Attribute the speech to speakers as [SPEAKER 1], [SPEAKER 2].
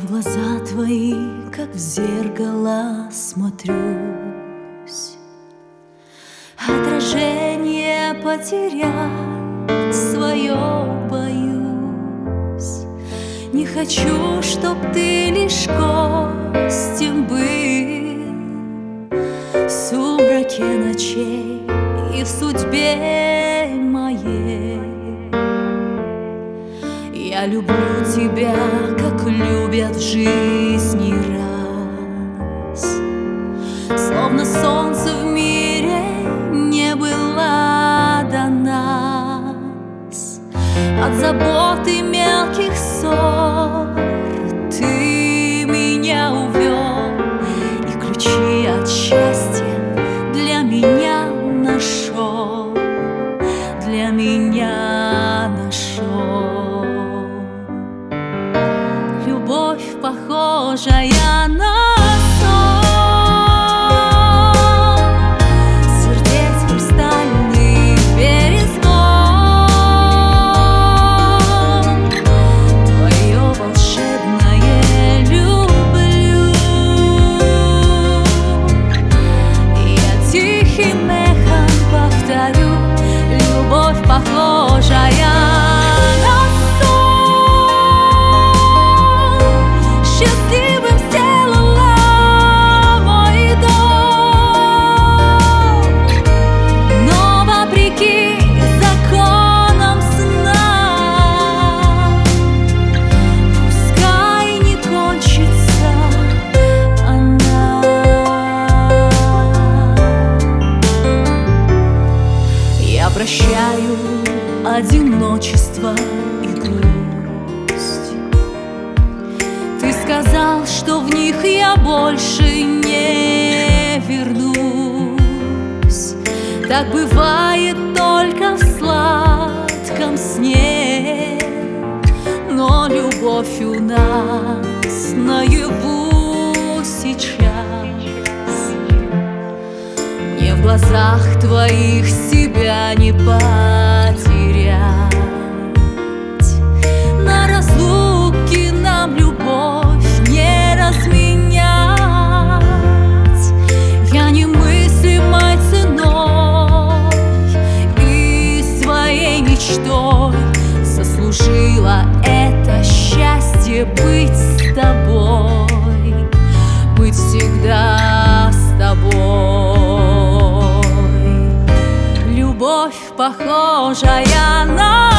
[SPEAKER 1] в глаза твои, как в зеркало смотрюсь, отражение потерять свое боюсь. Не хочу, чтоб ты лишь гостем был в сумраке ночей и в судьбе моей. Я люблю тебя, как любят в жизни раз, словно солнце в мире не было до нас. От забот и мелких ссор ты меня увел, и ключи от счастья для меня нашел, для меня нашел. Любовь, похожая на похожая на сон, счастливым сделала мой дом. Но вопреки законам сна, пускай не кончится она. Я прощаю одиночество и грусть. Ты сказал, что в них я больше не вернусь. Так бывает только в сладком сне, но любовь у нас наяву сейчас. Мне в глазах твоих себя не потерять. На разлуке нам любовь не разменять. Я немыслимой ценой и своей мечтой заслужила это счастье быть с тобой, быть всегда с тобой. Любовь, похожая на